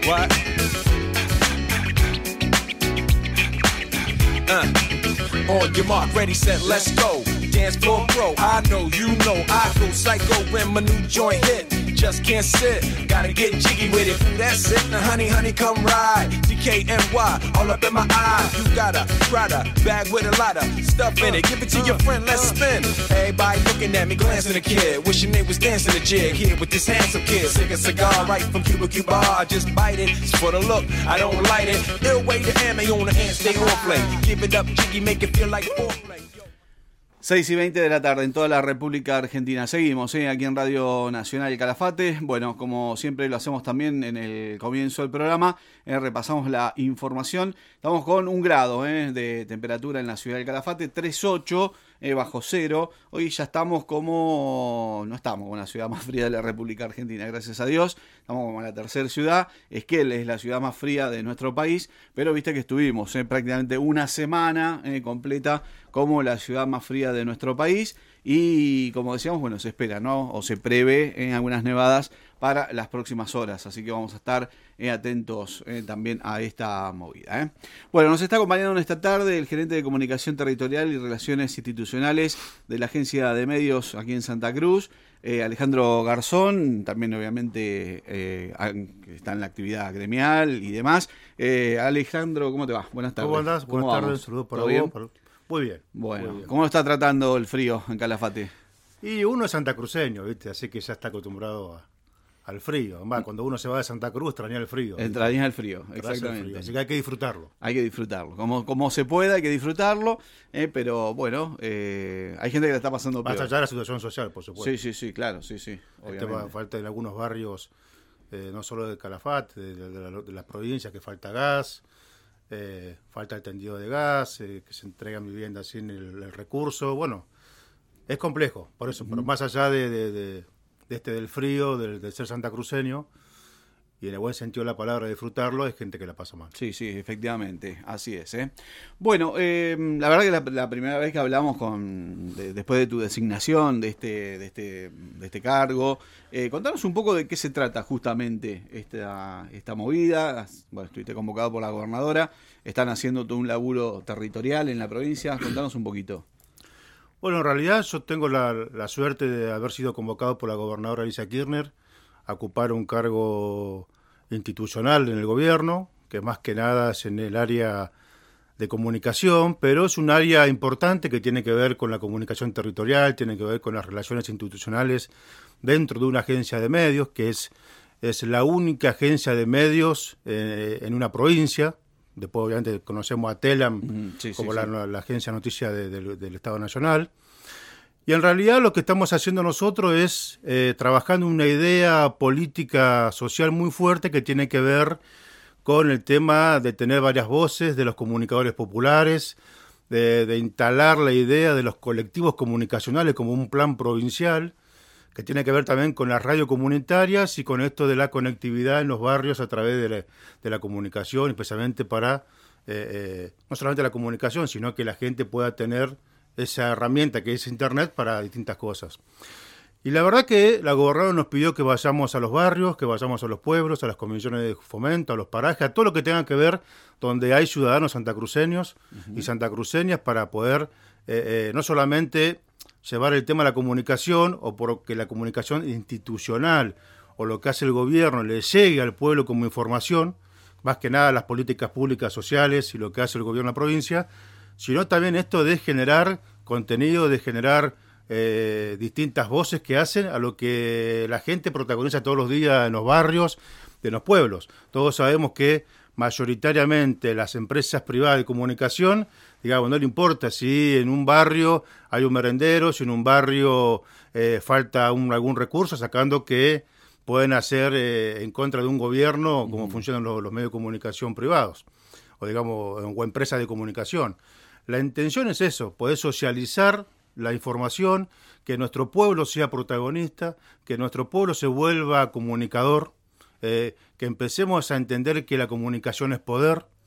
What? On your mark, ready, set, let's go. Dance floor pro, I know, you know, I go psycho when my new joint hit. Just can't sit, gotta get jiggy with it. Ooh, that's it, now honey, honey, come ride. DKNY, all up in my eye. You got a Prada bag with a lot of stuff in it. Give it to your friend, let's spin. Everybody looking at me, glancing a kid. Wishing they was dancing a jig here with this handsome kid. Sick a cigar right from Cuba Cuba. I just bite it, it's for the look, I don't light it. Ill way to ammo on the hand, stay on play. Give it up, jiggy, make it feel like foreplay. 6:20 de la tarde en toda la República Argentina. Seguimos aquí en Radio Nacional Calafate. Bueno, como siempre lo hacemos también en el comienzo del programa, repasamos la información. Estamos con 1 grado de temperatura en la ciudad del Calafate, 3,8 bajo cero. Hoy ya estamos no estamos como la ciudad más fría de la República Argentina, gracias a Dios. Estamos como la tercera ciudad. Esquel es la ciudad más fría de nuestro país, pero viste que estuvimos prácticamente una semana completa como la ciudad más fría de nuestro país y como decíamos, bueno, se espera, ¿no? O se prevé en algunas nevadas para las próximas horas, así que vamos a estar atentos también a esta movida. Bueno, nos está acompañando en esta tarde el gerente de Comunicación Territorial y Relaciones Institucionales de la Agencia de Medios aquí en Santa Cruz, Alejandro Garzón, también obviamente está en la actividad gremial y demás. Alejandro, ¿cómo te va? Buenas tardes. ¿Cómo andás? Buenas tardes, saludos para vos. Muy bien. Bueno, muy bien. ¿Cómo está tratando el frío en Calafate? Y uno es santacruceño, ¿viste? Así que ya está acostumbrado al frío. Además, cuando uno se va de Santa Cruz, extraña el frío. Extraña el frío, exactamente. El frío. Así que hay que disfrutarlo. Hay que disfrutarlo. Como se pueda, hay que disfrutarlo. Pero bueno, hay gente que la está pasando peor. Más allá de la situación social, por supuesto. Sí, claro, sí. Falta en algunos barrios, no solo de Calafate, de las provincias, que falta gas. Falta el tendido de gas, que se entregan viviendas sin el recurso. Bueno, es complejo, por eso, pero más allá del frío, del ser santacruceño, y en el buen sentido de la palabra disfrutarlo, hay gente que la pasa mal. Sí, efectivamente, así es. Bueno, la verdad que la primera vez que hablamos después de tu designación de este cargo, contanos un poco de qué se trata justamente esta movida. Bueno, estuviste convocado por la gobernadora, están haciendo todo un laburo territorial en la provincia, contanos un poquito. Bueno, en realidad yo tengo la suerte de haber sido convocado por la gobernadora Alicia Kirchner a ocupar un cargo institucional en el gobierno, que más que nada es en el área de comunicación, pero es un área importante que tiene que ver con la comunicación territorial, tiene que ver con las relaciones institucionales dentro de una agencia de medios, que es la única agencia de medios en una provincia. Después obviamente conocemos a Telam como la agencia de noticias del Estado Nacional. Y en realidad lo que estamos haciendo nosotros es trabajando una idea política social muy fuerte que tiene que ver con el tema de tener varias voces de los comunicadores populares, de instalar la idea de los colectivos comunicacionales como un plan provincial, que tiene que ver también con las radios comunitarias y con esto de la conectividad en los barrios a través de la comunicación, especialmente para, no solamente la comunicación, sino que la gente pueda tener esa herramienta que es Internet para distintas cosas. Y la verdad que la gobernadora nos pidió que vayamos a los barrios, que vayamos a los pueblos, a las comisiones de fomento, a los parajes, a todo lo que tenga que ver donde hay ciudadanos santacruceños y santacruceñas para poder no solamente llevar el tema de la comunicación o porque la comunicación institucional o lo que hace el gobierno le llegue al pueblo como información, más que nada las políticas públicas sociales y lo que hace el gobierno de la provincia, sino también esto de generar contenido, de generar distintas voces que hacen a lo que la gente protagoniza todos los días en los barrios, de los pueblos. Todos sabemos que mayoritariamente las empresas privadas de comunicación, digamos, no le importa si en un barrio hay un merendero, si en un barrio falta algún recurso, sacando que pueden hacer en contra de un gobierno, como funcionan los medios de comunicación privados, o digamos, o empresas de comunicación. La intención es eso, poder socializar la información, que nuestro pueblo sea protagonista, que nuestro pueblo se vuelva comunicador, que empecemos a entender que la comunicación es poder,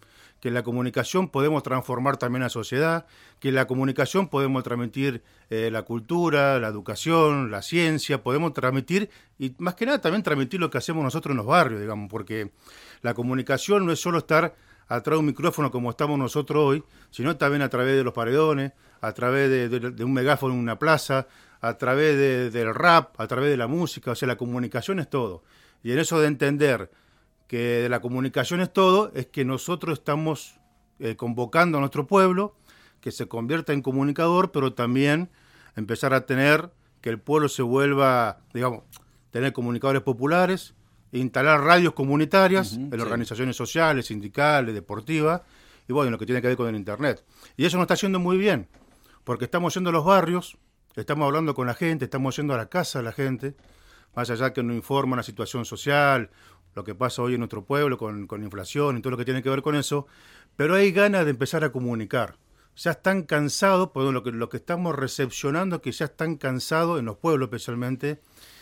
que en la comunicación podemos transformar también la sociedad, que en la comunicación podemos transmitir la cultura, la educación, la ciencia, podemos transmitir, y más que nada también transmitir lo que hacemos nosotros en los barrios, digamos, porque la comunicación no es solo estar atrás de un micrófono como estamos nosotros hoy, sino también a través de los paredones, a través de un megáfono en una plaza, a través del rap, a través de la música. O sea, la comunicación es todo. Y en eso de entender que la comunicación es todo, es que nosotros estamos convocando a nuestro pueblo que se convierta en comunicador, pero también empezar a tener que el pueblo se vuelva, digamos, tener comunicadores populares, instalar radios comunitarias en organizaciones sociales, sindicales, deportivas, y bueno, lo que tiene que ver con el Internet. Y eso nos está haciendo muy bien, porque estamos yendo a los barrios, estamos hablando con la gente, estamos yendo a la casa de la gente, más allá que nos informan la situación social, lo que pasa hoy en nuestro pueblo con inflación y todo lo que tiene que ver con eso, pero hay ganas de empezar a comunicar. Ya están cansados, pues lo que estamos recepcionando es que ya están cansados, en los pueblos especialmente,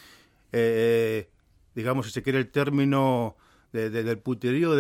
digamos, si se quiere el término del puterío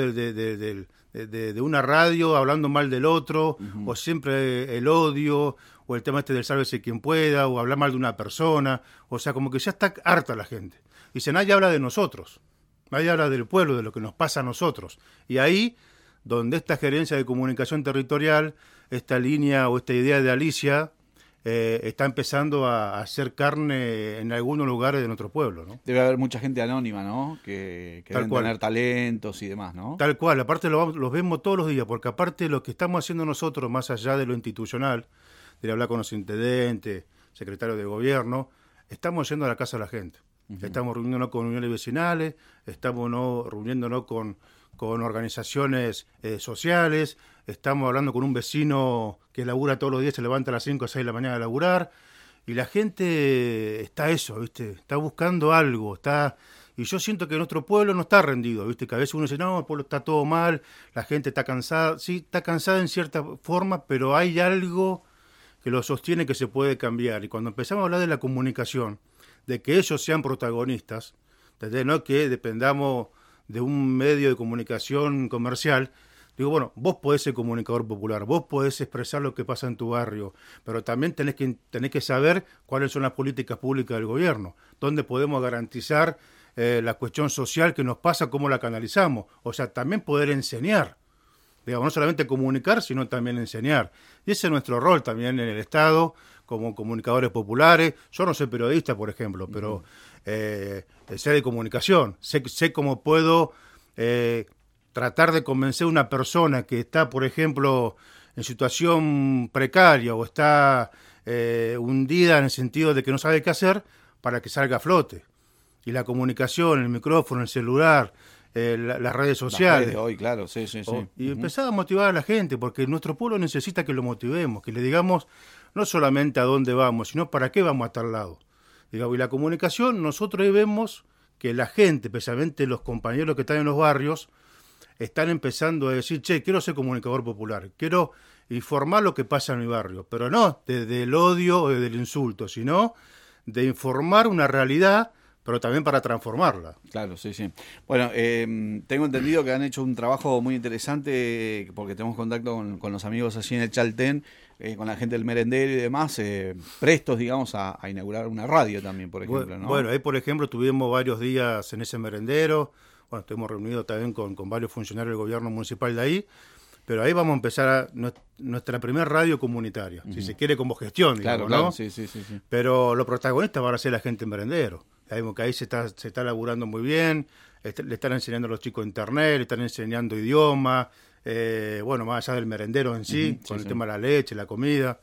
de una radio hablando mal del otro, o siempre el odio, o el tema del sálvese quien pueda, o hablar mal de una persona. O sea, como que ya está harta la gente. Dice, nadie habla de nosotros, nadie habla del pueblo, de lo que nos pasa a nosotros. Y ahí, donde esta gerencia de comunicación territorial, esta línea o esta idea de Alicia, está empezando a hacer carne en algunos lugares de nuestro pueblo, ¿no? Debe haber mucha gente anónima, ¿no? Que deben tener talentos y demás, ¿no? Tal cual, aparte los vemos todos los días, porque aparte lo que estamos haciendo nosotros, más allá de lo institucional, de hablar con los intendentes, secretarios de gobierno, estamos yendo a la casa de la gente. Estamos reuniéndonos con uniones vecinales, estamos reuniéndonos con organizaciones sociales, estamos hablando con un vecino que labura todos los días, se levanta a las 5 o 6 de la mañana a laburar, y la gente está eso, ¿viste? Está buscando algo, y yo siento que nuestro pueblo no está rendido, ¿viste? Que a veces uno dice, no, el pueblo está todo mal, la gente está cansada, sí, está cansada en cierta forma, pero hay algo que lo sostiene que se puede cambiar, y cuando empezamos a hablar de la comunicación, de que ellos sean protagonistas, ¿entendés? No que dependamos de un medio de comunicación comercial. Digo, bueno, vos podés ser comunicador popular, vos podés expresar lo que pasa en tu barrio, pero también tenés que saber cuáles son las políticas públicas del gobierno, dónde podemos garantizar la cuestión social que nos pasa, cómo la canalizamos. O sea, también poder enseñar. Digamos, no solamente comunicar, sino también enseñar. Y ese es nuestro rol también en el Estado, como comunicadores populares. Yo no soy periodista, por ejemplo, pero sé de comunicación. Sé cómo puedo tratar de convencer a una persona que está, por ejemplo, en situación precaria o está hundida en el sentido de que no sabe qué hacer, para que salga a flote. Y la comunicación, el micrófono, el celular, las redes sociales. Las redes de hoy, claro, sí. Y empezar a motivar a la gente, porque nuestro pueblo necesita que lo motivemos, que le digamos no solamente a dónde vamos, sino para qué vamos a tal lado. Digamos, y la comunicación, nosotros ahí vemos que la gente, especialmente los compañeros que están en los barrios, están empezando a decir, che, quiero ser comunicador popular, quiero informar lo que pasa en mi barrio, pero no desde el odio o desde el insulto, sino de informar una realidad, pero también para transformarla. Claro, sí. Bueno, tengo entendido que han hecho un trabajo muy interesante, porque tenemos contacto con los amigos allí en el Chaltén, con la gente del merendero y demás, prestos, digamos, a inaugurar una radio también, por ejemplo, ¿no? Bueno, ahí, por ejemplo, tuvimos varios días en ese merendero. Bueno, estuvimos reunidos también con varios funcionarios del gobierno municipal de ahí, pero ahí vamos a empezar nuestra primera radio comunitaria, si se quiere, como gestión, digamos, claro, ¿no? Sí. Pero los protagonistas van a ser la gente en merendero. Sabemos que ahí se está laburando muy bien, le están enseñando a los chicos internet, le están enseñando idioma, bueno, más allá del merendero en sí, con el tema de la leche, la comida,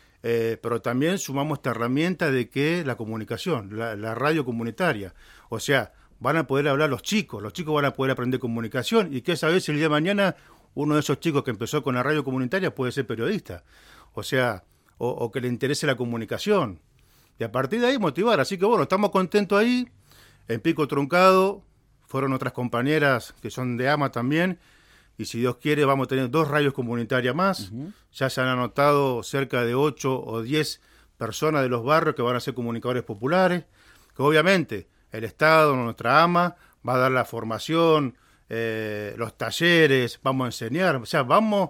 pero también sumamos esta herramienta de que la comunicación, la radio comunitaria, o sea, van a poder hablar los chicos van a poder aprender comunicación, y que esa vez el día de mañana uno de esos chicos que empezó con la radio comunitaria puede ser periodista, o sea, o que le interese la comunicación, y a partir de ahí motivar. Así que bueno, estamos contentos ahí. En Pico Truncado fueron otras compañeras que son de AMA también, y si Dios quiere vamos a tener 2 radios comunitarias más. Ya se han anotado cerca de 8 o 10 personas de los barrios que van a ser comunicadores populares, que obviamente el Estado, nuestra AMA, va a dar la formación, los talleres, vamos a enseñar, o sea, vamos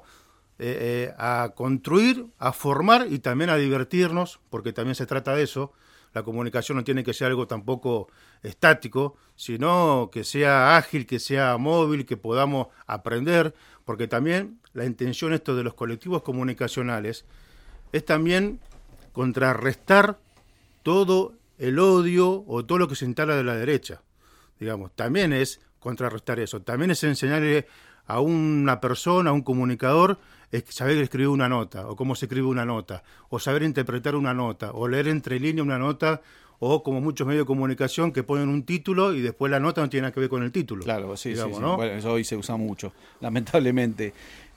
a construir, a formar y también a divertirnos, porque también se trata de eso. La comunicación no tiene que ser algo tampoco estático, sino que sea ágil, que sea móvil, que podamos aprender, porque también la intención esto de los colectivos comunicacionales es también contrarrestar todo el odio o todo lo que se instala de la derecha, digamos, también es contrarrestar eso, también es enseñarle a una persona, a un comunicador, es saber escribir una nota, o cómo se escribe una nota, o saber interpretar una nota, o leer entre líneas una nota, o como muchos medios de comunicación que ponen un título y después la nota no tiene nada que ver con el título. Claro, sí, digamos, sí. ¿no? Bueno, eso hoy se usa mucho, lamentablemente,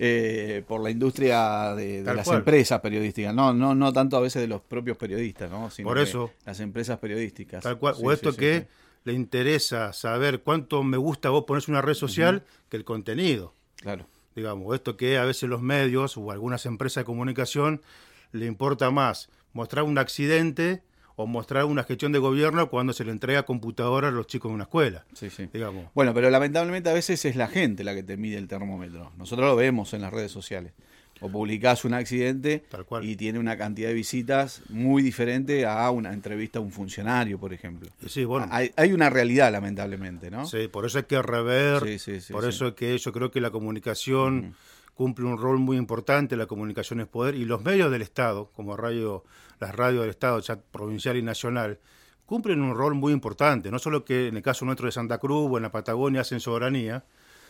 por la industria de las cual. empresas periodísticas, no tanto a veces de los propios periodistas, ¿no? Sino por eso, las empresas periodísticas. tal cual, Sí, o esto sí, que sí. le interesa saber cuánto me gusta vos ponés una red social que el contenido. Claro. Digamos, esto que a veces los medios o algunas empresas de comunicación le importa más mostrar un accidente o mostrar una gestión de gobierno cuando se le entrega computadora a los chicos de una escuela. Sí, sí. Digamos. Bueno, pero lamentablemente a veces es la gente la que te mide el termómetro. Nosotros lo vemos en las redes sociales. O publicás un accidente Tal cual. y tiene una cantidad de visitas muy diferente a una entrevista a un funcionario, por ejemplo. Sí, bueno. Hay una realidad, lamentablemente, ¿no? Sí, por eso hay que rever, Sí, por sí. eso es que yo creo que la comunicación cumple un rol muy importante, la comunicación es poder, y los medios del Estado, como las radios del Estado, ya provincial y nacional, cumplen un rol muy importante, no solo que en el caso nuestro de Santa Cruz o en la Patagonia hacen soberanía,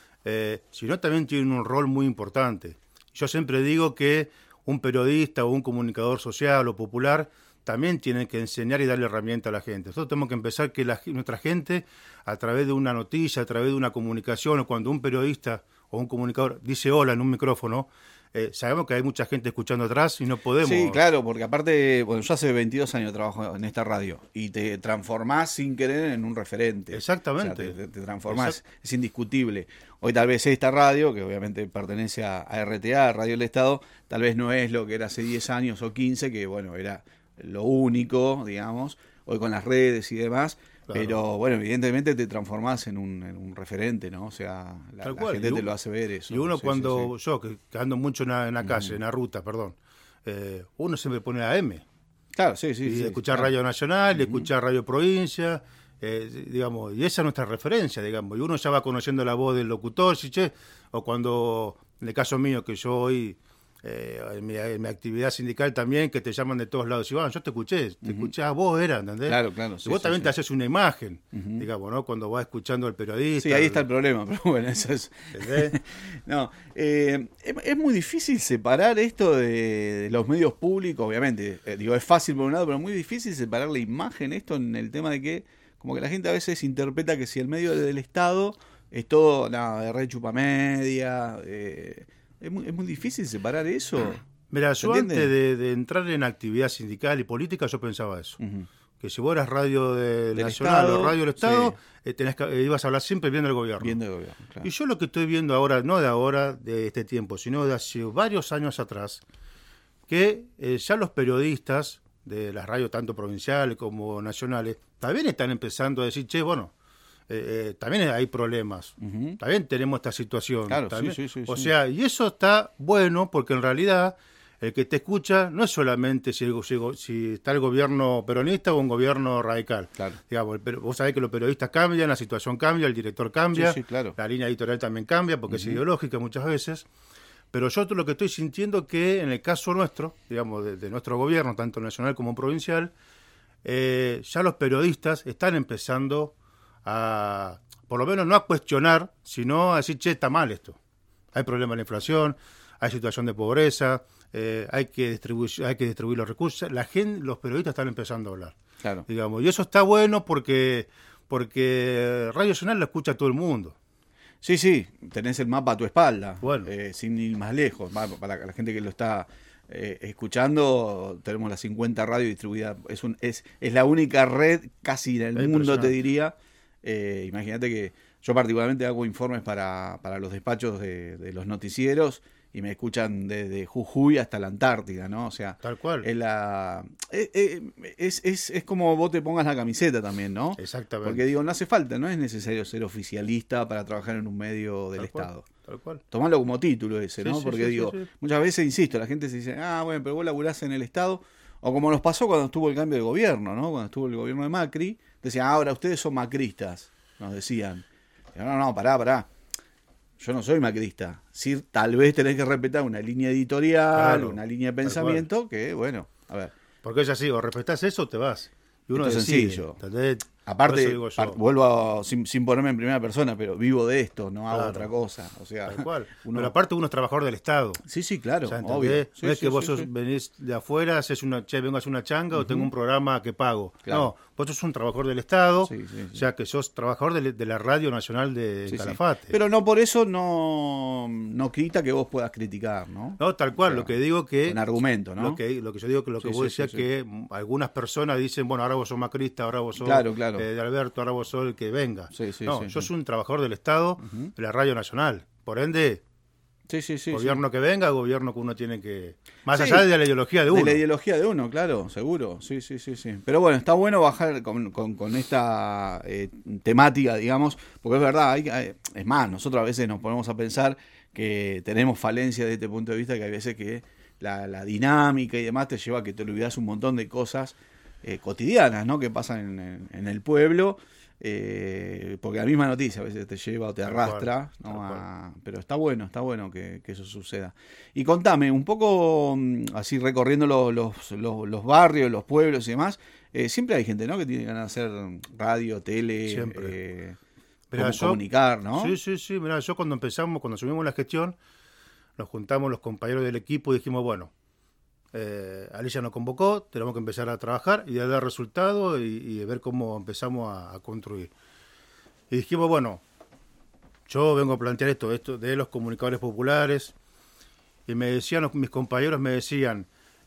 sino también tienen un rol muy importante. Yo siempre digo que un periodista o un comunicador social o popular también tiene que enseñar y darle herramienta a la gente. Nosotros tenemos que empezar que nuestra gente, a través de una noticia, a través de una comunicación, o cuando un periodista o un comunicador dice hola en un micrófono, sabemos que hay mucha gente escuchando atrás y no podemos... Sí, claro, porque aparte, bueno, yo hace 22 años trabajo en esta radio y te transformás sin querer en un referente. Exactamente. O sea, te transformás, es indiscutible. Hoy tal vez esta radio, que obviamente pertenece a RTA, Radio del Estado, tal vez no es lo que era hace 10 años o 15, que bueno, era lo único, digamos, hoy con las redes y demás. Claro. Pero bueno, evidentemente te transformás en un referente, ¿no? O sea, la gente te lo hace ver eso. Y uno cuando, sí. yo que ando mucho en la calle, en la ruta, perdón, uno siempre pone AM. Claro, sí. Y escuchar claro. Radio Nacional, y escuchar Radio Provincia, digamos, y esa es nuestra referencia, digamos. Y uno ya va conociendo la voz del locutor, ¿sí, che? O cuando, en el caso mío, que yo hoy... en mi actividad sindical también, que te llaman de todos lados y van, yo te escuché a vos, ¿entendés? Claro. Sí, y vos también te haces una imagen, digamos, ¿no? Cuando vas escuchando al periodista. Sí, ahí está el problema, pero bueno, eso es... No, es muy difícil separar esto de los medios públicos, obviamente, digo, es fácil por un lado, pero es muy difícil separar la imagen, esto en el tema de que, como que la gente a veces interpreta que si el medio del Estado es todo, nada, de red chupamedia, es muy difícil separar eso. Mira, yo antes de entrar en actividad sindical y política, yo pensaba eso. Que si vos eras radio del Nacional Estado, o radio del Estado, sí. Ibas a hablar siempre bien del gobierno. Bien del gobierno, claro. Y yo lo que estoy viendo ahora, no de ahora, de este tiempo, sino de hace varios años atrás, que ya los periodistas de las radios, tanto provinciales como nacionales, también están empezando a decir, che, bueno, también hay problemas, también tenemos esta situación. Claro, también, sí. o sea, y eso está bueno porque en realidad el que te escucha no es solamente si está el gobierno peronista o un gobierno radical. Claro. Digamos, vos sabés que los periodistas cambian, la situación cambia, el director cambia, claro. La línea editorial también cambia porque es ideológica muchas veces. Pero yo lo que estoy sintiendo que en el caso nuestro, digamos, de nuestro gobierno, tanto nacional como provincial, ya los periodistas están empezando a, por lo menos no a cuestionar, sino a decir, che, está mal esto. Hay problema de la inflación, hay situación de pobreza, hay que distribuir los recursos. Los periodistas están empezando a hablar. Claro. Digamos, y eso está bueno porque Radio Nacional lo escucha todo el mundo. Sí, tenés el mapa a tu espalda, bueno. Sin ir más lejos. Para la gente que lo está escuchando, tenemos las 50 radios distribuidas. Es la única red casi en el mundo, te diría. Imagínate que yo particularmente hago informes para los despachos de los noticieros y me escuchan desde Jujuy hasta la Antártida, ¿no? O sea, Tal cual. Es como vos te pongas la camiseta también, ¿no? Exactamente. Porque digo, no hace falta, no es necesario ser oficialista para trabajar en un medio del Tal cual, Estado. Tal cual. Tomalo como título ese, Sí, ¿no? sí, Porque sí, digo, sí, sí. muchas veces, insisto, la gente se dice, bueno, pero vos laburás en el Estado, o como nos pasó cuando estuvo el cambio de gobierno, ¿no? Cuando estuvo el gobierno de Macri, decían, ahora ustedes son macristas, nos decían. Y no, pará. Yo no soy macrista. Sí, tal vez tenés que respetar una línea editorial, Claro, una línea de pensamiento, que bueno, a ver. Porque es así, o respetás eso o te vas. Y uno Esto es decide, sencillo. ¿entendés? Por Aparte, eso digo yo. vuelvo sin ponerme en primera persona, pero vivo de esto, no hago Claro. otra cosa. O sea, Tal cual. uno- Pero aparte uno es trabajador del Estado. Sí, claro, O sea, obvio. ¿entendés? Sí, No es sí, que vos sí, sí. venís de afuera, haces vengo a hacer una changa o tengo un programa que pago. Claro. No, vos sos un trabajador del Estado, Sí, sí, sí. o sea que sos trabajador de la Radio Nacional de Sí, sí. Calafate. Pero no por eso no quita que vos puedas criticar, ¿no? No, tal cual, O sea, lo que digo que... con argumento, ¿no? Lo que yo digo que lo que Sí, vos sí, decías sí, que algunas personas dicen, bueno, ahora vos sos macrista, ahora vos sos Claro. de Alberto, ahora vos sos el que venga. Sí, sí, no, sí, yo sí. soy un trabajador del Estado, de la Radio Nacional. Por ende, Sí. gobierno que venga, gobierno que uno tiene que... Más Sí. allá de la ideología de uno. De la ideología de uno, claro, seguro. Sí. Pero bueno, está bueno bajar con esta temática, digamos, porque es verdad, es más, nosotros a veces nos ponemos a pensar que tenemos falencias desde este punto de vista, que hay veces que la dinámica y demás te lleva a que te olvidas un montón de cosas cotidianas, ¿no? Que pasan en el pueblo. Porque la misma noticia a veces te lleva o te Tal arrastra, cual, ¿no? tal cual. Pero está bueno que eso suceda. Y contame, un poco así recorriendo los barrios, los pueblos y demás, siempre hay gente, ¿no? Que tiene ganas de hacer radio, tele, Siempre. cómo comunicar, ¿no? Sí, mirá, yo cuando asumimos la gestión, nos juntamos los compañeros del equipo y dijimos, bueno, Alicia nos convocó, tenemos que empezar a trabajar y a dar resultados y ver cómo empezamos a construir. Y dijimos, bueno, yo vengo a plantear esto de los comunicadores populares, y mis compañeros me decían,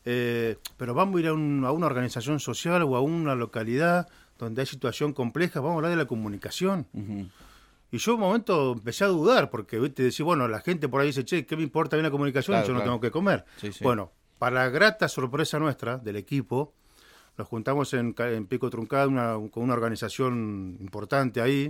pero vamos a ir a una organización social o a una localidad donde hay situación compleja, vamos a hablar de la comunicación. Ujú. Y yo un momento empecé a dudar, porque ¿viste? Decía, bueno, la gente por ahí dice, che, ¿qué me importa bien la comunicación? Claro, Yo no claro. tengo que comer. Sí. Bueno, para la grata sorpresa nuestra, del equipo, nos juntamos en Pico Truncado con una organización importante ahí,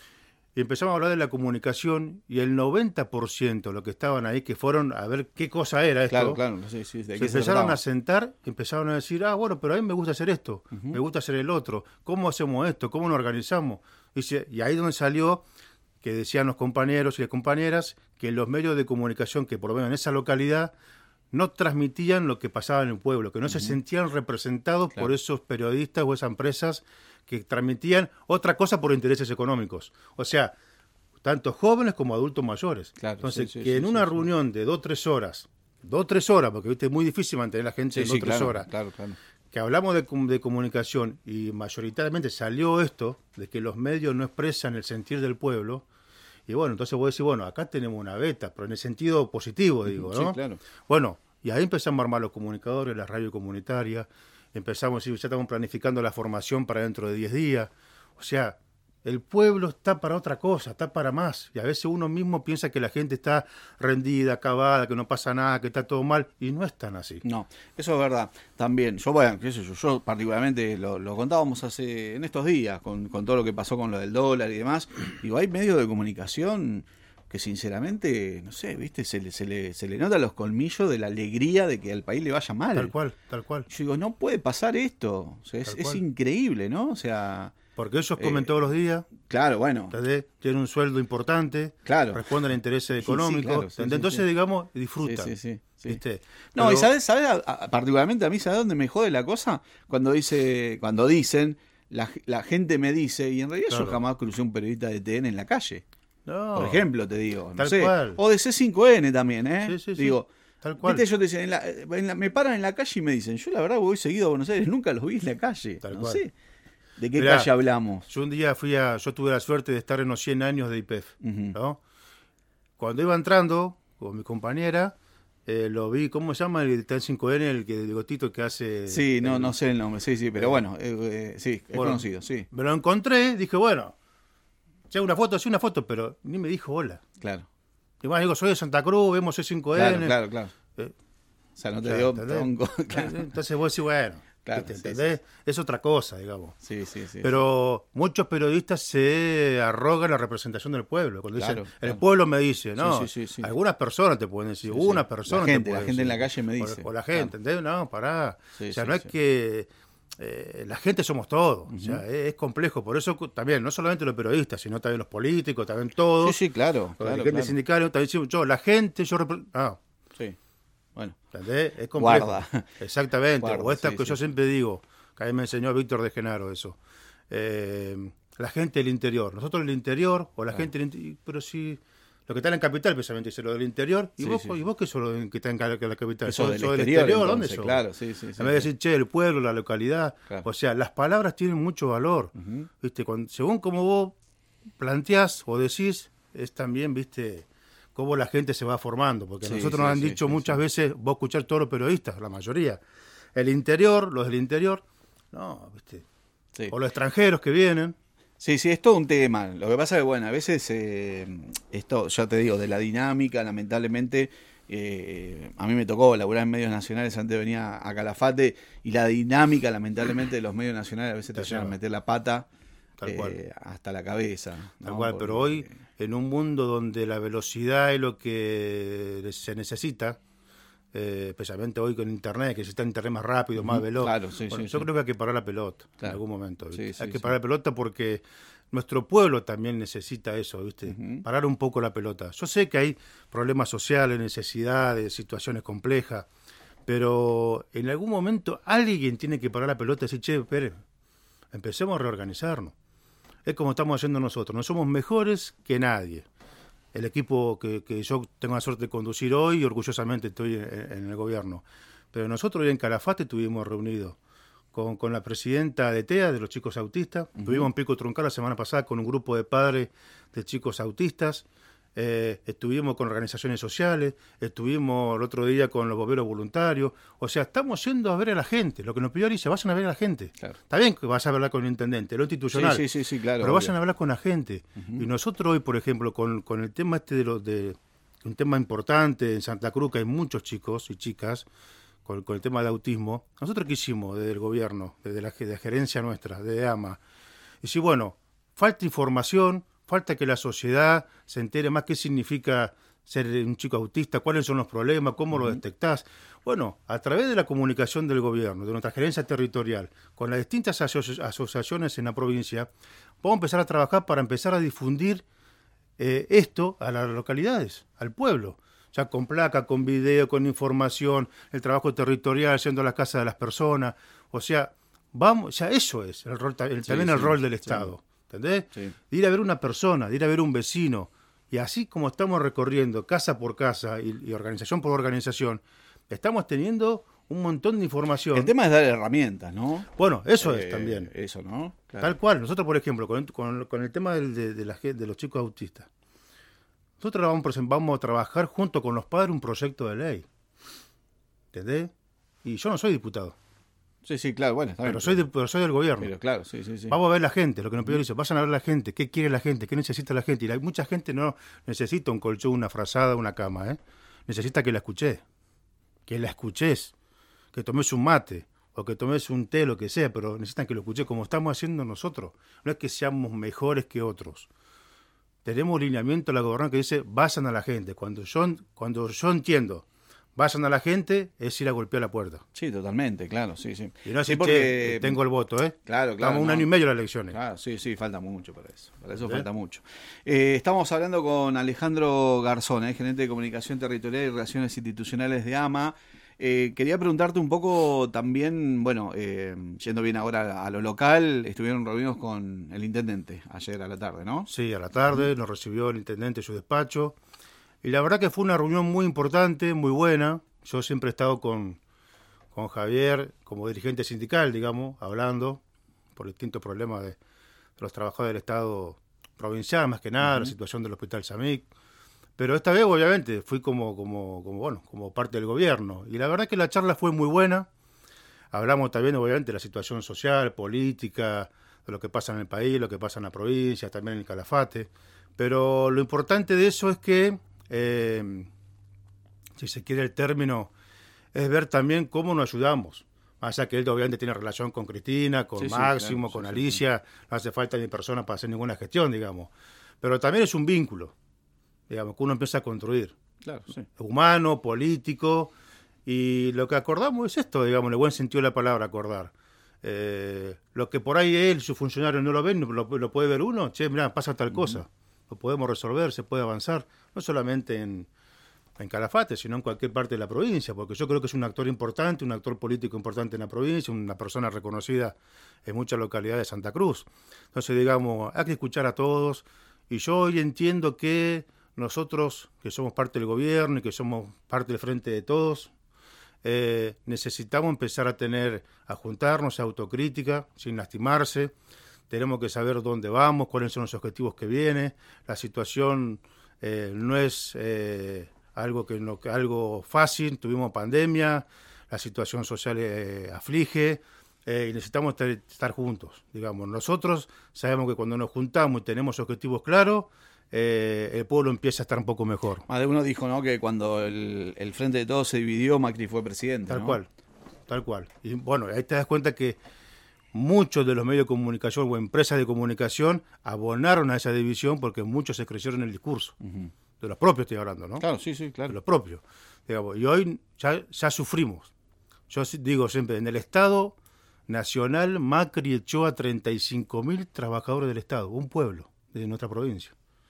y empezamos a hablar de la comunicación, y el 90% de los que estaban ahí, que fueron a ver qué cosa era esto, Claro, sí, de se qué empezaron trataba. a sentar, empezaron a decir, bueno, pero a mí me gusta hacer esto, me gusta hacer el otro, ¿cómo hacemos esto? ¿Cómo nos organizamos? Y ahí es donde salió que decían los compañeros y las compañeras que los medios de comunicación que por lo menos en esa localidad no transmitían lo que pasaba en el pueblo, que no se sentían representados Claro. por esos periodistas o esas empresas que transmitían otra cosa por intereses económicos. O sea, tanto jóvenes como adultos mayores. Claro, Entonces, sí, que en una sí. reunión de 2 o 3 horas, 2 o 3 horas, porque ¿viste? Es muy difícil mantener a la gente en 2 o 3 horas, Claro. que hablamos de comunicación y mayoritariamente salió esto, de que los medios no expresan el sentir del pueblo, y bueno, entonces vos decís, bueno, acá tenemos una beta, pero en el sentido positivo, digo, ¿no? Sí, claro. Bueno, y ahí empezamos a armar los comunicadores, la radio comunitaria, empezamos, ya estamos planificando la formación para dentro de 10 días, o sea, el pueblo está para otra cosa, está para más, y a veces uno mismo piensa que la gente está rendida, acabada, que no pasa nada, que está todo mal, y no es tan así. No, eso es verdad. También, yo particularmente lo contábamos en estos días, con todo lo que pasó con lo del dólar y demás. Digo, hay medios de comunicación que sinceramente, no sé, viste, se le nota los colmillos de la alegría de que al país le vaya mal. Tal cual, tal cual. Yo digo, no puede pasar esto. O sea, Tal es cual. increíble, ¿no? O sea, Porque ellos comen todos los días, claro, bueno. ¿entendés? Tienen un sueldo importante, Claro. responden a intereses económicos, claro, sí, ¿entendés? sí, Entonces, sí. digamos, disfrutan. Sí. ¿Viste? No, Pero- y ¿sabes particularmente a mí, ¿sabes dónde me jode la cosa? Cuando dicen, la gente me dice, y en realidad yo Claro. jamás crucé un periodista de TN en la calle. No, Por ejemplo, te digo, no Tal sé. cual. O de C5N también, ¿eh? Sí. Digo, Tal cual. viste, yo te decía, me paran en la calle y me dicen, yo la verdad voy seguido a Buenos Aires, nunca los vi en la calle. Tal no cual. sé de qué Mirá, calle hablamos. Yo un día yo tuve la suerte de estar en los 100 años de IPEF, Ujú. ¿no? Cuando iba entrando con mi compañera, lo vi, ¿cómo se llama? El del 5N, el bigotito que hace... Sí, no sé el nombre, sí, pero bueno, sí, es Bueno, conocido, sí, Me lo encontré, dije, bueno, sí, una foto, pero ni me dijo hola. claro. Y más digo, soy de Santa Cruz, vemos C5N. Claro. Eh, O sea, no te dio ¿entendés? tronco. Claro. Entonces vos decís, bueno, Claro, ¿entendés? Es otra cosa, digamos. Sí. Pero muchos periodistas se arrogan la representación del pueblo. Cuando Claro, dicen, claro. el pueblo me dice, no, Sí. Algunas personas te pueden decir, Sí. una persona La te gente, puede la gente en la decir. calle me dice. O la gente, ¿entendés? No, pará. Sí, o sea, sí, no es sí. que la gente somos todos. O sea, es complejo. Por eso también, no solamente los periodistas, sino también los políticos, también todos. Sí, claro. Los dirigentes sindicales, también decimos, la gente, Sí. Bueno. ¿entendés? Es complejo. Guarda. Exactamente. Guarda, o esta sí, que sí. yo siempre digo, que a mí me enseñó Víctor de Genaro eso. La gente del interior. Nosotros del interior, o la gente del interior. Pero si lo que está en la capital, precisamente, dice lo del interior. ¿Y Sí, vos, sí. ¿y vos qué sos lo que está en la capital? Eso del ¿Sos exterior, ¿Dónde entonces, sos? claro, sí. En vez de decir, che, el pueblo, la localidad. Claro. O sea, las palabras tienen mucho valor. ¿Viste? Según como vos planteás o decís, es también, ¿viste? Cómo la gente se va formando. Porque Sí, nosotros sí, nos han sí, dicho sí, muchas sí. veces, vos escuchar todos los periodistas, la mayoría. El interior, los del interior, no, ¿viste? Sí. O los extranjeros que vienen. Sí, es todo un tema. Lo que pasa es que, bueno, a veces esto, ya te digo, de la dinámica, lamentablemente, a mí me tocó laburar en medios nacionales antes de venir a Calafate, y la dinámica, lamentablemente, de los medios nacionales a veces te llegan a meter la pata Tal cual. hasta la cabeza. Tal ¿no? cual, Porque- pero hoy, en un mundo donde la velocidad es lo que se necesita, especialmente hoy con Internet, que necesita Internet más rápido, más veloz. claro, sí, Bueno, sí, yo sí. creo que hay que parar la pelota en Claro. algún momento. ¿viste? Sí, Hay sí, que sí. parar la pelota porque nuestro pueblo también necesita eso, ¿viste? Parar un poco la pelota. Yo sé que hay problemas sociales, necesidades, situaciones complejas, pero en algún momento alguien tiene que parar la pelota y decir, che, espere, empecemos a reorganizarnos. Es como estamos haciendo nosotros. No somos mejores que nadie. El equipo que yo tengo la suerte de conducir hoy, y orgullosamente estoy en el gobierno. Pero nosotros hoy en Calafate estuvimos reunidos con la presidenta de TEA, de los chicos autistas. Estuvimos en Pico Truncal la semana pasada con un grupo de padres de chicos autistas. Estuvimos con organizaciones sociales, estuvimos el otro día con los bomberos voluntarios. O sea, estamos yendo a ver a la gente. Lo que nos pidió dice, vayan a ver a la gente. Claro. Está bien que vas a hablar con el intendente, lo institucional. Sí, claro. Pero vayan a obvio. hablar con la gente. Y nosotros hoy, por ejemplo, con el tema este de un tema importante en Santa Cruz, que hay muchos chicos y chicas con el tema del autismo, nosotros qué hicimos desde el gobierno, desde la gerencia nuestra, desde AMA. Y si, bueno, falta información, falta que la sociedad se entere más qué significa ser un chico autista, cuáles son los problemas, cómo lo detectás. Bueno, a través de la comunicación del gobierno, de nuestra gerencia territorial, con las distintas asociaciones en la provincia, vamos a empezar a trabajar para empezar a difundir esto a las localidades, al pueblo. Ya con placa, con video, con información, el trabajo territorial, yendo a las casas de las personas. O sea, vamos, ya eso es el rol, también el rol del Estado. ¿Entendés? Sí. De ir a ver una persona, de ir a ver un vecino. Y así como estamos recorriendo casa por casa y organización por organización, estamos teniendo un montón de información. El tema es dar herramientas, ¿no? Bueno, eso es también. Eso, ¿no? Claro. Tal cual. Nosotros, por ejemplo, con el tema de los chicos autistas, nosotros vamos a trabajar junto con los padres un proyecto de ley. ¿Entendés? Y yo no soy diputado, Sí, claro, bueno, está bien. pero soy del gobierno. Pero claro, sí. Vamos a ver la gente, lo que nos pidió dice, vayan a ver la gente, qué quiere la gente, qué necesita la gente. Y mucha gente no necesita un colchón, una frazada, una cama, ¿eh? Necesita que la escuches, que la escuches, que tomes un mate o que tomes un té, lo que sea, pero necesitan que lo escuches como estamos haciendo nosotros. No es que seamos mejores que otros. Tenemos un lineamiento de la gobernanza que dice, vayan a la gente. Cuando yo entiendo, vayan a la gente, es ir a golpear la puerta. Sí, totalmente, claro, sí. Y no sí, decir, che, tengo el voto, ¿eh? Claro. Estamos un no. año y medio de las elecciones. Claro, sí, falta mucho para eso. Para eso ¿Sí? falta mucho. Estamos hablando con Alejandro Garzón, gerente de Comunicación Territorial y Relaciones Institucionales de AMA. Quería preguntarte un poco también, bueno, yendo bien ahora a lo local, estuvieron reunidos con el intendente ayer a la tarde, ¿no? Sí, a la tarde nos recibió el intendente en su despacho. Y la verdad que fue una reunión muy importante, muy buena. Yo siempre he estado con Javier como dirigente sindical, digamos, hablando por distintos problemas de los trabajadores del Estado provincial, más que nada, la situación del Hospital Samic. Pero esta vez, obviamente, fui como parte del gobierno. Y la verdad que la charla fue muy buena. Hablamos también, obviamente, de la situación social, política, de lo que pasa en el país, lo que pasa en la provincia, también en el Calafate. Pero lo importante de eso es que si se quiere el término, es ver también cómo nos ayudamos. Más allá que él obviamente tiene relación con Cristina, con Máximo, con Alicia, no hace falta ni persona para hacer ninguna gestión, digamos. Pero también es un vínculo, digamos, que uno empieza a construir. Claro, sí. Humano, político, y lo que acordamos es esto, digamos, en el buen sentido de la palabra, acordar. Lo que por ahí él, su funcionario, no lo ven, lo puede ver uno, che, mirá, pasa tal cosa. Lo podemos resolver, se puede avanzar, no solamente en Calafate, sino en cualquier parte de la provincia, porque yo creo que es un actor importante, un actor político importante en la provincia, una persona reconocida en muchas localidades de Santa Cruz. Entonces, digamos, hay que escuchar a todos, y yo hoy entiendo que nosotros, que somos parte del gobierno y que somos parte del Frente de Todos, necesitamos empezar a juntarnos, a autocrítica, sin lastimarse. Tenemos que saber dónde vamos, cuáles son los objetivos que vienen. La situación no es algo fácil, tuvimos pandemia, la situación social aflige, y necesitamos estar juntos. Digamos, nosotros sabemos que cuando nos juntamos y tenemos objetivos claros, el pueblo empieza a estar un poco mejor. Más de uno dijo, ¿no?, que cuando el Frente de Todos se dividió, Macri fue presidente. Tal cual. Y bueno, ahí te das cuenta que muchos de los medios de comunicación o empresas de comunicación abonaron a esa división porque muchos se creyeron en el discurso. Uh-huh. De los propios estoy hablando, ¿no? Claro, sí, claro. De los propios. Digamos, y hoy ya sufrimos. Yo digo siempre, en el Estado Nacional, Macri echó a 35.000 trabajadores del Estado, un pueblo de nuestra provincia.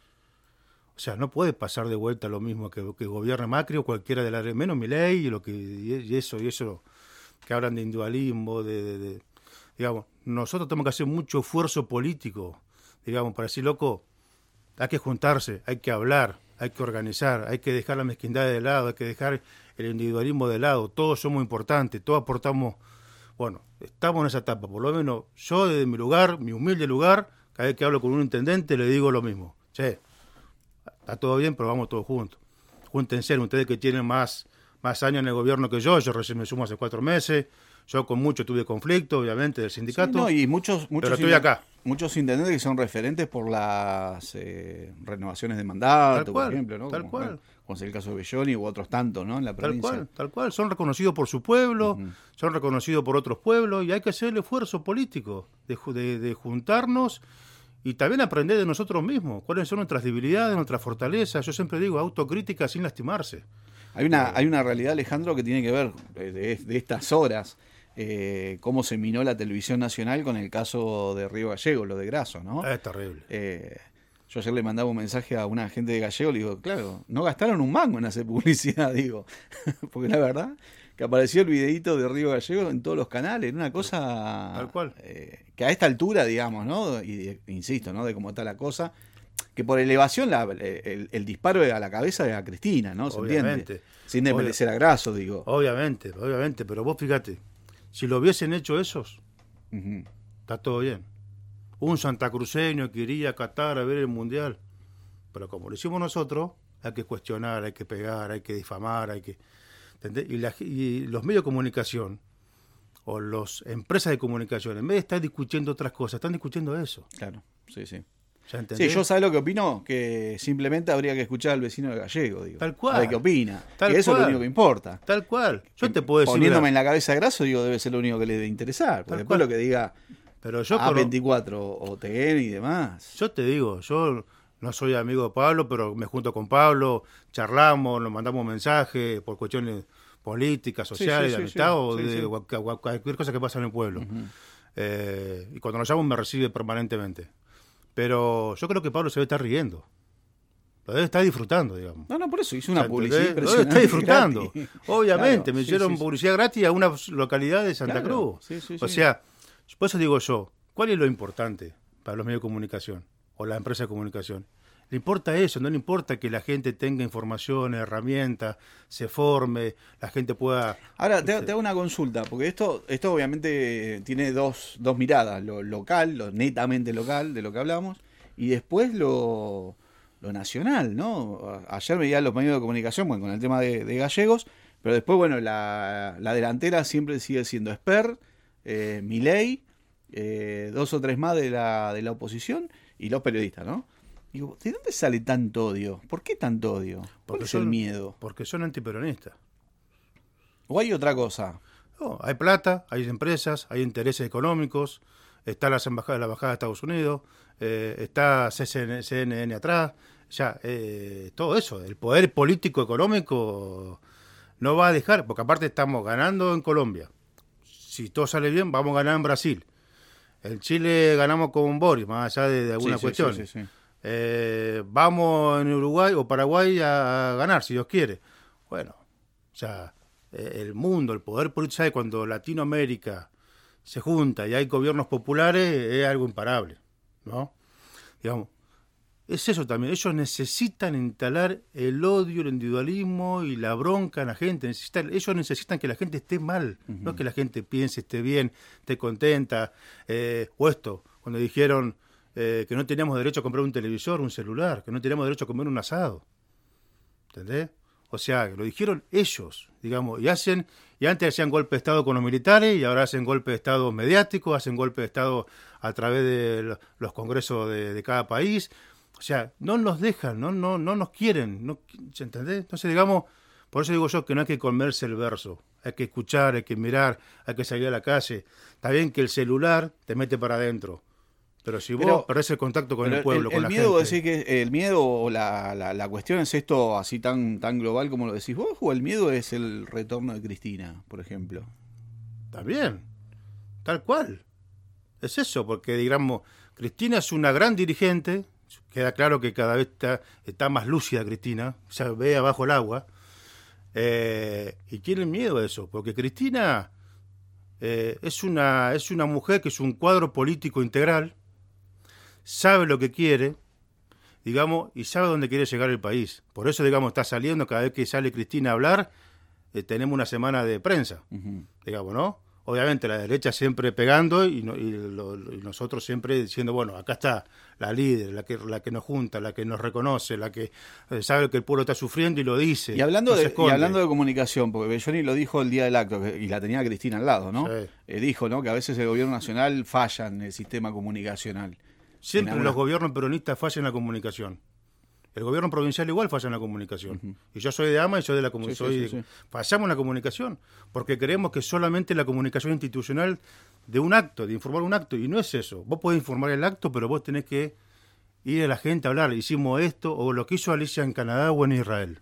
O sea, no puede pasar de vuelta lo mismo que gobierne Macri o cualquiera de la menos Milei y eso que hablan de individualismo, digamos, nosotros tenemos que hacer mucho esfuerzo político, digamos, para decir, loco, hay que juntarse, hay que hablar, hay que organizar, hay que dejar la mezquindad de lado, hay que dejar el individualismo de lado, todos somos importantes, todos aportamos. Bueno, estamos en esa etapa, por lo menos yo desde mi lugar, mi humilde lugar, cada vez que hablo con un intendente le digo lo mismo, che, está todo bien, pero vamos todos juntos. Júntense, ustedes que tienen más años en el gobierno que yo recién me sumo hace 4 meses, yo con mucho tuve conflicto, obviamente, del sindicato, sí, no, y muchos pero estoy acá. Muchos intendentes que son referentes por las renovaciones de mandato, por ejemplo, ¿no? Tal cual. Como es el caso de Belloni u otros tantos, ¿no?, en la provincia. Tal cual. Son reconocidos por su pueblo, son reconocidos por otros pueblos, y hay que hacer el esfuerzo político de juntarnos y también aprender de nosotros mismos, cuáles son nuestras debilidades, nuestras fortalezas. Yo siempre digo, autocrítica sin lastimarse. Hay una realidad, Alejandro, que tiene que ver de estas horas, cómo se minó la televisión nacional con el caso de Río Gallegos, lo de Grasso, ¿no? Es terrible. Yo ayer le mandaba un mensaje a una agente de Gallegos, le digo, claro, no gastaron un mango en hacer publicidad, digo, porque la verdad que apareció el videíto de Río Gallegos en todos los canales, una cosa tal cual. Que a esta altura, digamos, ¿no? Y insisto, ¿no?, de cómo está la cosa, que por elevación el disparo a la cabeza de a Cristina, ¿no? ¿Se entiende? Sin desmerecer a Grasso, digo. Obviamente, pero vos fíjate, si lo hubiesen hecho esos, está todo bien. Un santacruceño que iría a Qatar a ver el Mundial, pero como lo hicimos nosotros, hay que cuestionar, hay que pegar, hay que difamar, hay que... Y los medios de comunicación o las empresas de comunicación, en vez de estar discutiendo otras cosas, están discutiendo eso. Claro, sí. Sí, yo ¿sabes lo que opino? Que simplemente habría que escuchar al vecino de Gallego, digo. Tal cual. A ver qué opina. Tal y eso cual. es lo único que importa. Tal cual. Yo te puedo decir... Poniéndome en la cabeza de Grasso, digo, debe ser lo único que le debe interesar. Porque después lo que diga pero yo A24 o TN y demás. Yo te digo, yo no soy amigo de Pablo, pero me junto con Pablo, charlamos, nos mandamos mensajes por cuestiones políticas, sociales, de amistad o de cualquier cosa que pasa en el pueblo. Y cuando lo llamo me recibe permanentemente. Pero yo creo que Pablo se debe estar riendo. Lo debe estar disfrutando, digamos. No, por eso hizo una publicidad impresionante. Lo debe estar disfrutando. Gratis. Obviamente, claro, me hicieron publicidad gratis a una localidad de Santa Cruz. O sea, por eso digo yo, ¿cuál es lo importante para los medios de comunicación o la empresa de comunicación? Le importa eso, no le importa que la gente tenga información, herramientas, se forme, la gente pueda... Ahora, te hago una consulta, porque esto obviamente tiene dos miradas, lo local, lo netamente local, de lo que hablamos, y después lo nacional, ¿no? Ayer veía los medios de comunicación, bueno, con el tema de Gallegos, pero después, bueno, la delantera siempre sigue siendo Esper, Milei, 2 o 3 más de la oposición, y los periodistas, ¿no? Digo, ¿de dónde sale tanto odio? ¿Por qué tanto odio? ¿Cuál es el miedo? Porque son antiperonistas. ¿O hay otra cosa? No, hay plata, hay empresas, hay intereses económicos, está la embajada de Estados Unidos, está CNN atrás, ya, todo eso, el poder político económico no va a dejar, porque aparte estamos ganando en Colombia. Si todo sale bien, vamos a ganar en Brasil. En Chile ganamos con Boris, más allá de alguna cuestión. Sí. Vamos en Uruguay o Paraguay a ganar, si Dios quiere. Bueno, o sea, el mundo, el poder político, ¿sabe? Cuando Latinoamérica se junta y hay gobiernos populares, es algo imparable, ¿no? Digamos, es eso también. Ellos necesitan instalar el odio, el individualismo y la bronca en la gente. Ellos necesitan que la gente esté mal, no que la gente piense, esté bien, esté contenta. O esto, cuando dijeron que no teníamos derecho a comprar un televisor, un celular, que no teníamos derecho a comer un asado. ¿Entendés? O sea, lo dijeron ellos, digamos, y antes hacían golpe de Estado con los militares y ahora hacen golpe de Estado mediático, hacen golpe de Estado a través de los congresos de cada país. O sea, no nos dejan, no nos quieren, no, ¿entendés? Entonces, digamos, por eso digo yo que no hay que comerse el verso, hay que escuchar, hay que mirar, hay que salir a la calle. Está bien que el celular te mete para adentro, pero si vos perdés el contacto con el pueblo, con la gente... Decir que el miedo o la cuestión es esto así tan global como lo decís vos, o el miedo es el retorno de Cristina, por ejemplo. También, tal cual. Es eso, porque digamos, Cristina es una gran dirigente, queda claro que cada vez está más lúcida Cristina, o sea, ve abajo el agua, y tienen miedo a eso, porque Cristina es una mujer que es un cuadro político integral, sabe lo que quiere, digamos, y sabe dónde quiere llegar el país. Por eso, digamos, está saliendo, cada vez que sale Cristina a hablar, tenemos una semana de prensa, digamos, ¿no? Obviamente la derecha siempre pegando y nosotros siempre diciendo, bueno, acá está la líder, la que nos junta, la que nos reconoce, la que sabe que el pueblo está sufriendo y lo dice. Y hablando de comunicación, porque Belloni lo dijo el día del acto, y la tenía Cristina al lado, ¿no? Sí. Dijo, ¿no?, que a veces el gobierno nacional falla en el sistema comunicacional. Siempre los gobiernos peronistas fallan en la comunicación. El gobierno provincial igual falla en la comunicación. Y yo soy de AMA y soy de la comunicación. Fallamos en la comunicación, porque creemos que solamente la comunicación institucional de un acto, de informar un acto, y no es eso. Vos podés informar el acto, pero vos tenés que ir a la gente a hablar. Hicimos esto, o lo que hizo Alicia en Canadá o en Israel.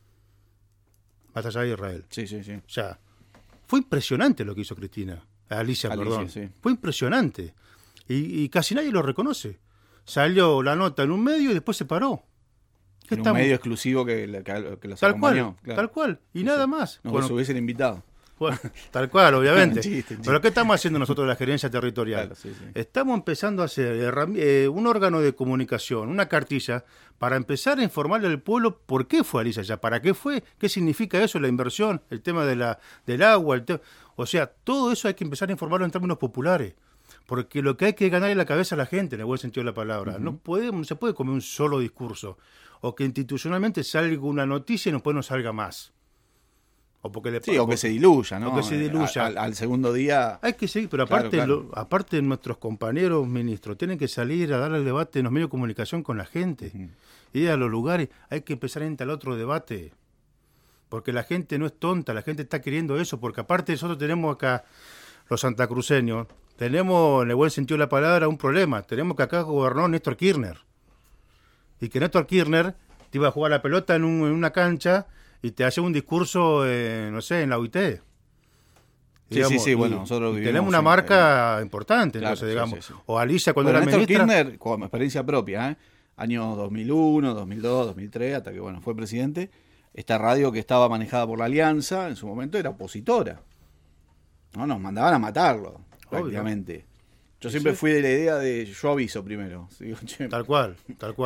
Más allá de Israel. Sí. O sea, fue impresionante lo que hizo Alicia, perdón. Sí. Fue impresionante. Y casi nadie lo reconoce. Salió la nota en un medio y después se paró. En un medio exclusivo que los acompañó. Tal cual, y nada más. Nos hubiesen invitado. Bueno, tal cual, obviamente. Chiste. Pero ¿qué estamos haciendo nosotros de la gerencia territorial? Claro, Estamos empezando a hacer un órgano de comunicación, una cartilla, para empezar a informarle al pueblo por qué fue Alicia allá, para qué fue, qué significa eso, la inversión, el tema del agua, o sea, todo eso hay que empezar a informarlo en términos populares. Porque lo que hay que ganar es la cabeza a la gente, en el buen sentido de la palabra. No se puede comer un solo discurso. O que institucionalmente salga una noticia y después no salga más. O que se diluya, ¿no? O que se diluya. Al segundo día... Hay que seguir, pero aparte, aparte nuestros compañeros ministros tienen que salir a dar el debate en los medios de comunicación con la gente. Ir a los lugares, hay que empezar a instalar otro debate. Porque la gente no es tonta, la gente está queriendo eso. Porque aparte nosotros tenemos acá, los santacruceños, tenemos, en el buen sentido de la palabra, un problema. Tenemos que acá gobernó Néstor Kirchner. Y que Néstor Kirchner te iba a jugar la pelota en una cancha y te hace un discurso, no sé, en la OIT. Digamos, bueno, nosotros tenemos una marca importante, claro, entonces, digamos. Sí. O Alicia cuando era Néstor ministra... Kirchner, como experiencia propia, años 2001, 2002, 2003, hasta que bueno fue presidente, esta radio que estaba manejada por la Alianza, en su momento era opositora. No, nos mandaban a matarlo, prácticamente. Yo siempre fui de la idea de yo aviso primero. Digo, tal cual.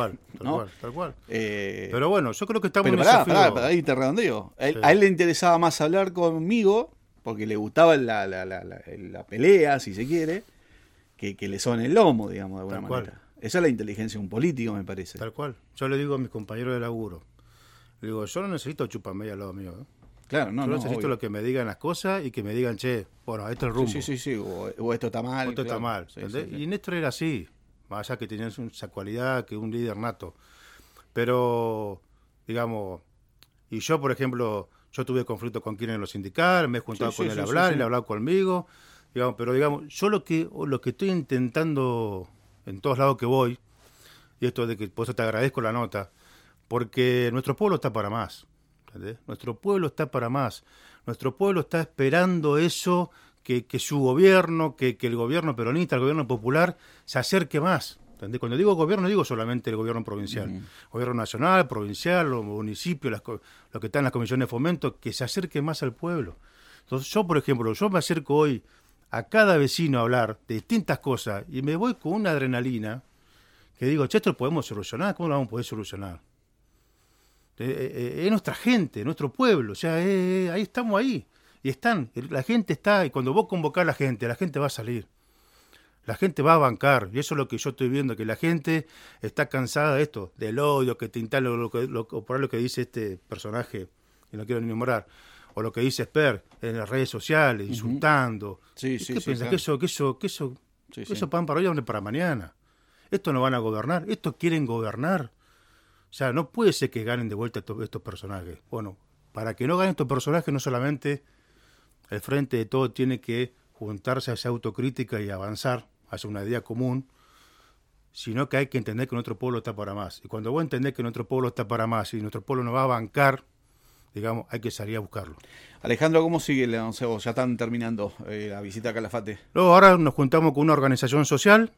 Pero bueno, yo creo que estamos en desafío. Ahí te redondeo. A él le interesaba más hablar conmigo, porque le gustaba la pelea, si se quiere, que le son el lomo, digamos, de alguna manera. Esa es la inteligencia de un político, me parece. Tal cual. Yo le digo a mis compañeros de laburo, le digo, yo no necesito chupamedia al lado mío, Claro, yo necesito lo que me digan las cosas y que me digan, che, bueno, esto es el rumbo. Sí, o esto está mal. Esto está mal. Sí. Y Néstor era así. más allá que tenía esa cualidad que un líder nato. Pero, digamos, y yo, por ejemplo, yo tuve conflicto con Kirchner en los sindicales, me he juntado con él a hablar, él ha hablado conmigo, digamos, pero digamos, yo lo que estoy intentando en todos lados que voy, y esto de que por eso te agradezco la nota, porque nuestro pueblo está para más, ¿entendés? Nuestro pueblo está para más, nuestro pueblo está esperando eso, que su gobierno, que el gobierno peronista, el gobierno popular, se acerque más. ¿Entendés? Cuando digo gobierno, no digo solamente el gobierno provincial, gobierno nacional, provincial, los municipios, lo que está en las comisiones de fomento, que se acerque más al pueblo. Entonces yo, por ejemplo, yo me acerco hoy a cada vecino a hablar de distintas cosas y me voy con una adrenalina que digo, che, esto lo podemos solucionar, ¿cómo lo vamos a poder solucionar? Es nuestra gente, nuestro pueblo, o sea, ahí estamos ahí. Y la gente está, y cuando vos convocás a la gente va a salir. La gente va a bancar, y eso es lo que yo estoy viendo, que la gente está cansada de esto, del odio que te instala, por lo que dice este personaje, que no quiero ni nombrar, o lo que dice Esper en las redes sociales, insultando. Sí, ¿Qué piensas? claro. Que eso pan para hoy, hambre para mañana. Esto no van a gobernar, estos quieren gobernar. O sea, no puede ser que ganen de vuelta estos personajes. Bueno, para que no ganen estos personajes, no solamente el Frente de Todo tiene que juntarse a esa autocrítica y avanzar hacia una idea común, sino que hay que entender que nuestro pueblo está para más. Y cuando vos entendés que nuestro pueblo está para más y nuestro pueblo no va a bancar, digamos, hay que salir a buscarlo. Alejandro, ¿cómo sigue el 11? Ya están terminando la visita a Calafate. Luego ahora nos juntamos con una organización social.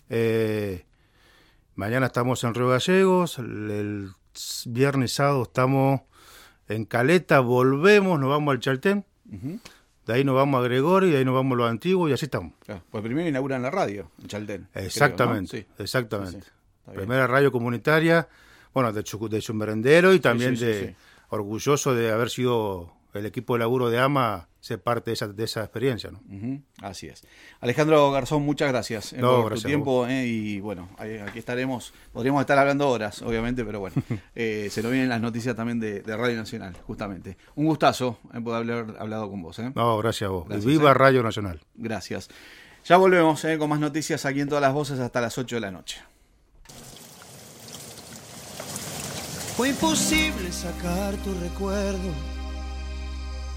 Mañana estamos en Río Gallegos, el viernes sábado estamos en Caleta, volvemos, nos vamos al Chaltén. De ahí nos vamos a Gregorio, y de ahí nos vamos a los antiguos, y así estamos. Claro, pues primero inauguran la radio en Chaltén. Exactamente, creo, ¿no? exactamente. Sí. Primera radio comunitaria, bueno, de Chumberendero, y también orgulloso de haber sido el equipo de laburo de AMA, ser parte de esa experiencia, ¿no? Así es. Alejandro Garzón, muchas gracias por gracias tu tiempo. Y bueno, aquí estaremos. Podríamos estar hablando horas, obviamente, pero bueno, se nos vienen las noticias también de Radio Nacional, justamente. Un gustazo poder haber hablado con vos. No, gracias a vos. Gracias, Viva Radio Nacional. Gracias. Ya volvemos con más noticias aquí en Todas las Voces hasta las 8 de la noche. Fue imposible sacar tu recuerdo